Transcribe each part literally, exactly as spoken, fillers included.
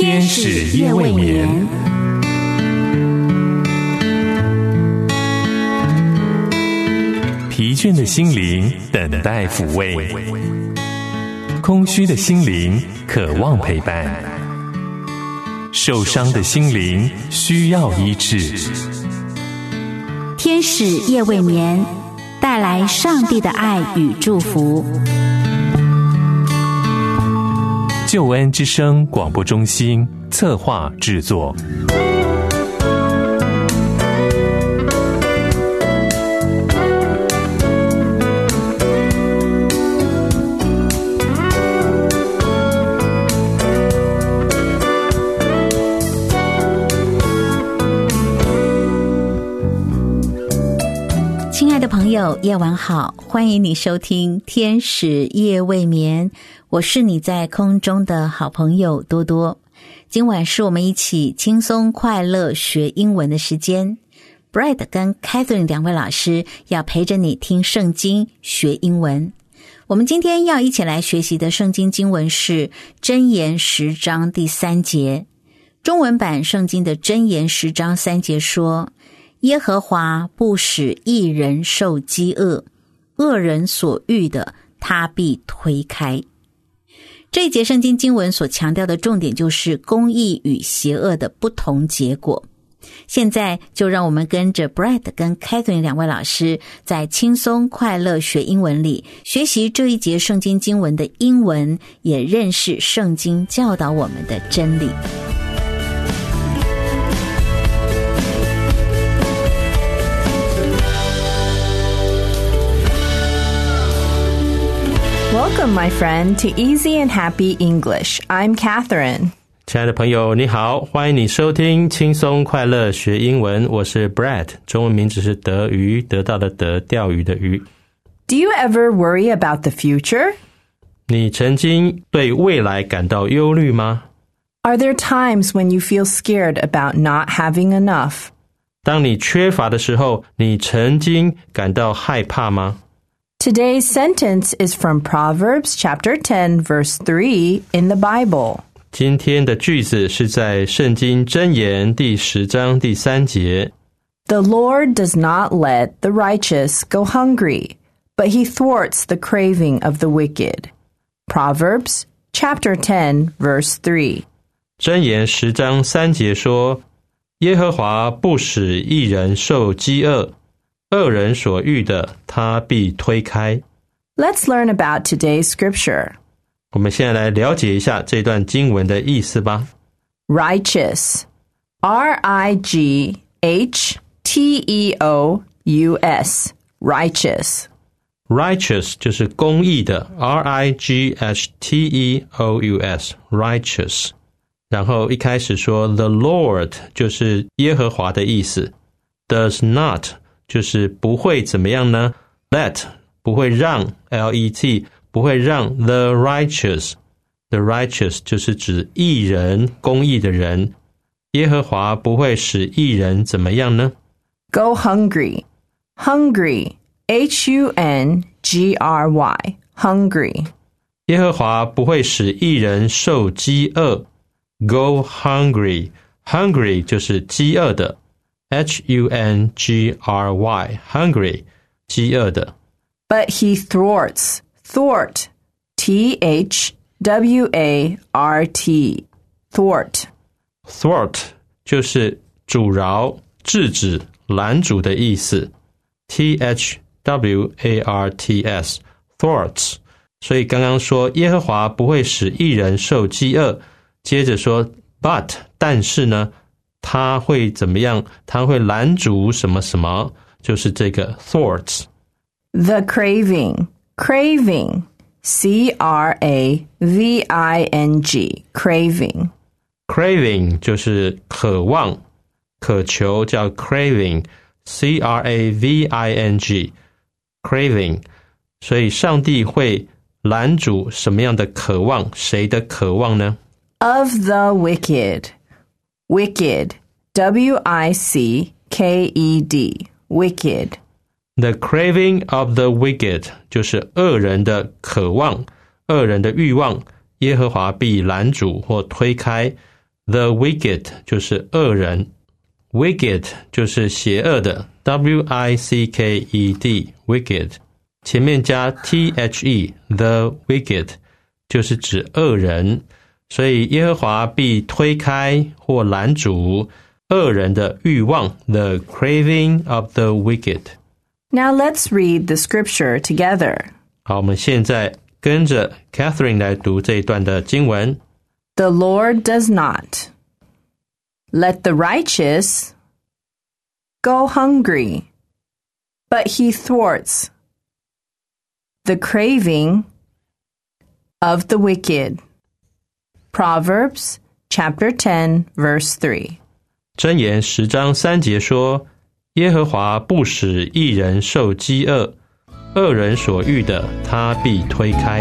天使夜未眠。疲倦的心灵等待抚慰，空虚的心灵渴望陪伴，受伤的心灵需要医治。 天使夜未眠，带来上帝的爱与祝福。 救恩之声广播中心策划制作。 亲爱的朋友，夜晚好，欢迎你收听天使夜未眠，我是你在空中的好朋友多多。今晚是我们一起轻松快乐学英文的时间， Brad 跟 Catherine 两位老师要陪着你听圣经学英文。我们今天要一起来学习的圣经经文是箴言十章第三节。中文版圣经的箴言十章三节说，耶和华不使义人受饥饿，恶人所欲的他必推开。这一节圣经经文所强调的重点就是公义与邪恶的不同结果。现在就让我们跟着 Brad 跟 Catherine 两位老师在轻松快乐学英文里学习这一节圣经经文的英文，也认识圣经教导我们的真理。 Welcome, my friend, to Easy and Happy English. I'm Catherine. 亲爱的朋友，你好，欢迎你收听轻松快乐学英文。我是 Brad， 中文名字是德鱼，得到的得，钓鱼的鱼。 Do you ever worry about the future? 你曾经对未来感到忧虑吗？ Are there times when you feel scared about not having enough? 当你缺乏的时候，你曾经感到害怕吗？ Today's sentence is from Proverbs chapter ten, verse three in the Bible. 今天的句子是在圣经箴言第十章第三节。 The Lord does not let the righteous go hungry, but he thwarts the craving of the wicked. Proverbs chapter ten, verse three. 箴言十章三节说，耶和华不使义人受饥饿，恶人所欲的他必推开。 Let's learn about today's scripture. 我们现在来了解一下这段经文的意思吧。 Righteous, R I G H T E O U S, righteous. Righteous 就是公义的 R I G H T E O U S, righteous. 然后一开始说 The Lord 就是耶和华的意思， Does not 就是不会怎么样呢？ Let 不会让 L E T 不会让 the righteous The righteous 就是指义人，公义的人。耶和华不会使义人怎么样呢？ Go hungry. Hungry, H U N G R Y, hungry. 耶和华不会使义人受饥饿。 Go hungry. Hungry 就是饥饿的， H U N G R Y, hungry 饥饿的。 But he thwarts, thwart, T H W A R T, thwart. Thwart 就是阻挠、制止、拦阻的意思， T H W A R T S, thwarts. 所以刚刚说耶和华不会使义人受饥饿，接着说 but 但是呢，他会怎么样？他会拦阻什么什么，就是这个 thwarts。 The craving, craving, C R A V I N G, craving. Craving 就是渴望、渴求，叫 craving, C R A V I N G, craving. 所以上帝会拦阻什么样的渴望？谁的渴望呢？ Of the wicked, wicked, W I C K E D, wicked. The craving of the wicked 就是恶人的渴望，恶人的欲望，耶和华必拦阻或推开。 The wicked 就是恶人， wicked 就是邪恶的 W I C K E D wicked， 前面加 T H E the wicked 就是指恶人，所以耶和华必推开或拦阻恶人的欲望 The craving of the wicked。 Now let's read the scripture together. 好，我们现在跟着 Catherine 来读这一段的经文。 The Lord does not let the righteous go hungry, but he thwarts the craving of the wicked. Proverbs chapter ten, verse three. 箴言十章三节说，耶和华不使义人受饥饿，恶人所欲的他必推开。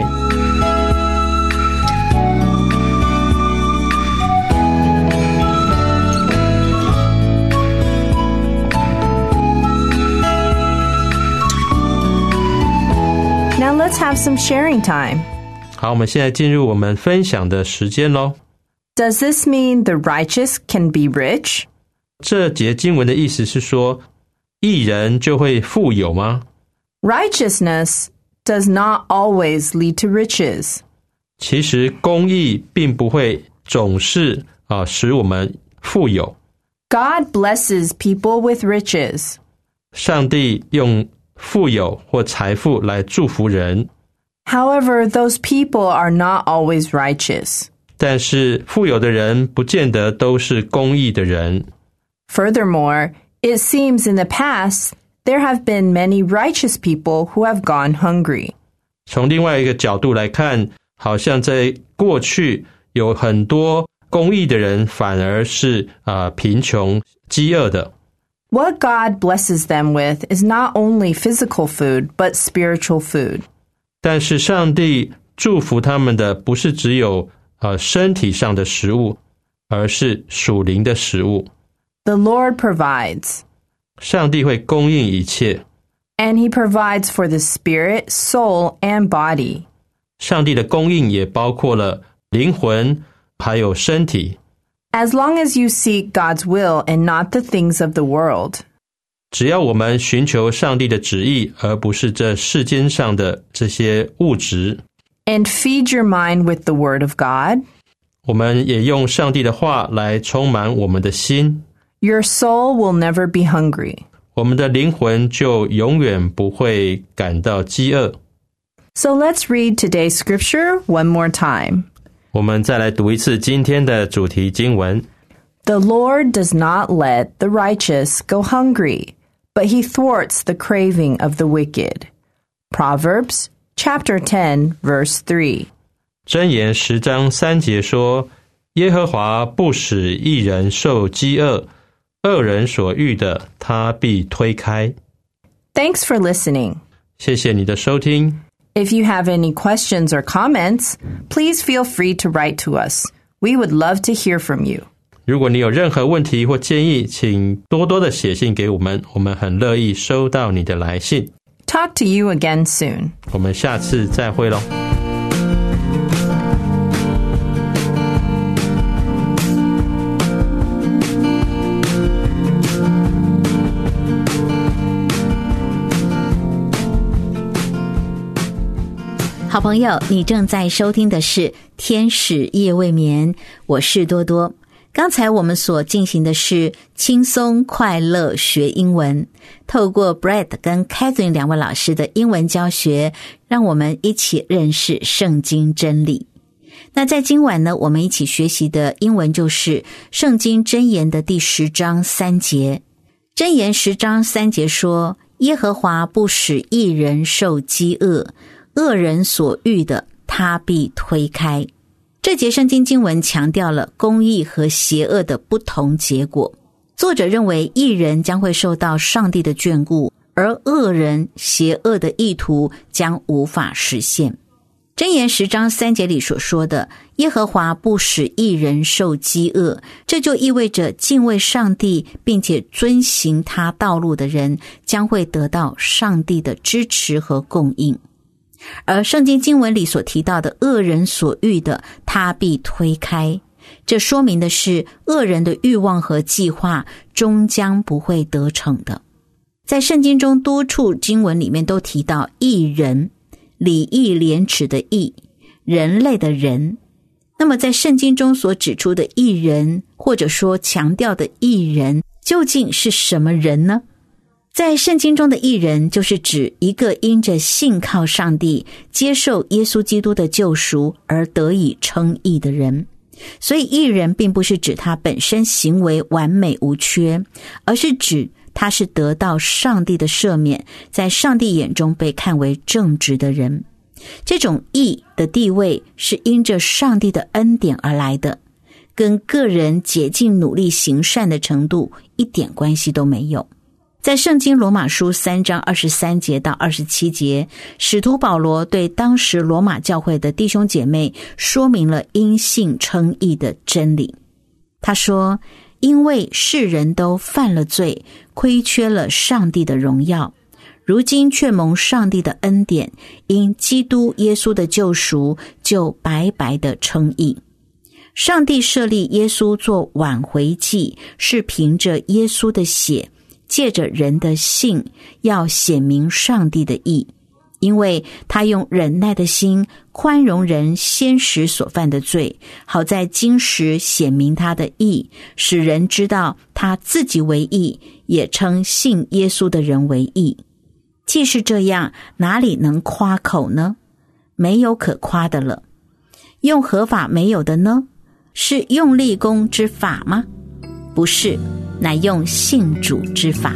Now let's have some sharing time. 好，我们现在进入我们分享的时间咯。 Does this mean the righteous can be rich? 这节经文的意思是说，义人就会富有吗？ Righteousness does not always lead to riches. 其实公义并不会总是、呃、使我们富有。 God blesses people with riches. 上帝用富有或财富来祝福人， However, those people are not always righteous. 但是富有的人不见得都是公义的人。 Furthermore, it seems in the past there have been many righteous people who have gone hungry. 从另外一个角度来看，好像在过去有很多公义的人反而是、呃、贫穷饥饿的。 What God blesses them with is not only physical food, but spiritual food. 但是上帝祝福他们的不是只有、呃、身体上的食物，而是属灵的食物。 The Lord provides. 上帝会供应一切， And he provides for the spirit, soul, and body. 上帝的供应也包括了灵魂还有身体。 As long as you seek God's will and not the things of the world. 只要我们寻求上帝的旨意，而不是这世间上的这些物质， And feed your mind with the word of God. 我们也用上帝的话来充满我们的心， Your soul will never be hungry. 我们的灵魂就永远不会感到饥饿。 So let's read today's scripture one more time. 我们再来读一次今天的主题经文。 The Lord does not let the righteous go hungry, but he thwarts the craving of the wicked. Proverbs chapter ten, verse three. 箴言十章三节说，耶和华不使义人受饥饿，恶人所欲的他必推开。 Thanks for listening. 谢谢你的收听。 If you have any questions or comments, please feel free to write to us. We would love to hear from you. 如果你有任何问题或建议，请多多的写信给我们，我们很乐意收到你的来信。 Talk to you again soon. 我们下次再会咯。 好朋友，你正在收听的是天使夜未眠，我是多多。刚才我们所进行的是轻松快乐学英文，透过 Brad 跟 Catherine 两位老师的英文教学，让我们一起认识圣经真理。那在今晚呢，我们一起学习的英文就是圣经箴言的第十章三节。箴言十章三节说，耶和华不使义人受饥饿，恶人所欲的他必推开。这节圣经经文强调了公义和邪恶的不同结果。作者认为义人将会受到上帝的眷顾，而恶人邪恶的意图将无法实现。箴言十章三节里所说的耶和华不使义人受饥饿，这就意味着敬畏上帝并且遵行他道路的人将会得到上帝的支持和供应。而圣经经文里所提到的恶人所欲的他必推开， 这说明的是恶人的欲望和计划终将不会得逞的。在圣经中多处经文里面都提到义人，礼义廉耻的义，人类的人。那么在圣经中所指出的义人，或者说强调的义人，究竟是什么人呢？在圣经中的义人，就是指一个因着信靠上帝，接受耶稣基督的救赎而得以称义的人。所以义人并不是指他本身行为完美无缺，而是指他是得到上帝的赦免，在上帝眼中被看为正直的人。这种义的地位是因着上帝的恩典而来的，跟个人竭尽努力行善的程度一点关系都没有。在圣经罗马书三章二十三节到二十七节，使徒保罗对当时罗马教会的弟兄姐妹说明了因信称义的真理。他说，因为世人都犯了罪，亏缺了上帝的荣耀，如今却蒙上帝的恩典，因基督耶稣的救赎，就白白的称义。上帝设立耶稣做挽回祭，是凭着耶稣的血，借着人的信，要显明上帝的义，因为他用忍耐的心宽容人先时所犯的罪，好在今时显明他的义，使人知道他自己为义，也称信耶稣的人为义。既是这样，哪里能夸口呢？没有可夸的了。用合法没有的呢？是用立功之法吗？不是，乃用信主之法。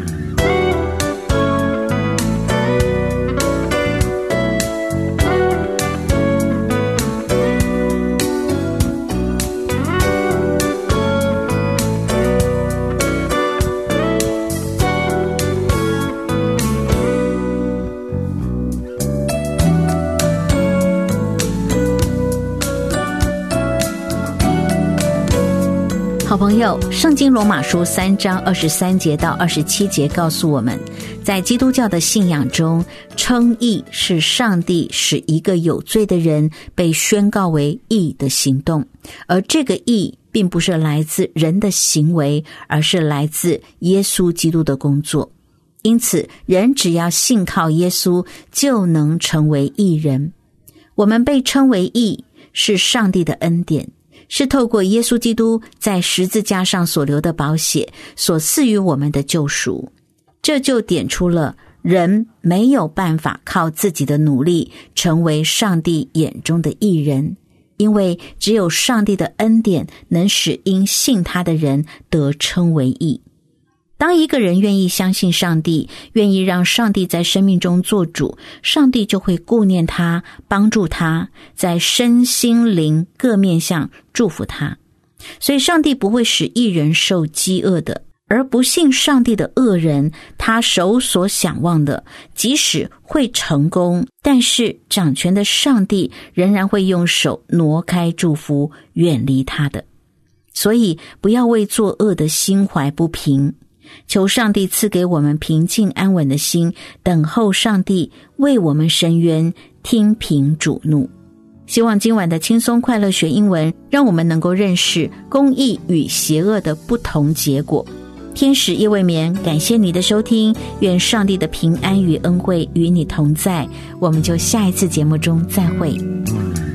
好朋友，圣经罗马书三章二十三节到二十七节告诉我们，在基督教的信仰中，称义是上帝使一个有罪的人被宣告为义的行动，而这个义并不是来自人的行为，而是来自耶稣基督的工作。因此，人只要信靠耶稣，就能成为义人。我们被称为义，是上帝的恩典，是透过耶稣基督在十字架上所流的宝血所赐予我们的救赎。这就点出了人没有办法靠自己的努力成为上帝眼中的义人，因为只有上帝的恩典能使因信他的人得称为义。当一个人愿意相信上帝，愿意让上帝在生命中做主，上帝就会顾念他，帮助他，在身心灵各面向祝福他。所以上帝不会使义人受饥饿的，而不信上帝的恶人，他手所想望的，即使会成功，但是掌权的上帝仍然会用手挪开祝福，远离他的。所以不要为作恶的心怀不平，求上帝赐给我们平静安稳的心，等候上帝为我们伸冤，听凭主怒。希望今晚的轻松快乐学英文，让我们能够认识公义与邪恶的不同结果。天使夜未眠，感谢你的收听，愿上帝的平安与恩惠与你同在，我们就下一次节目中再会。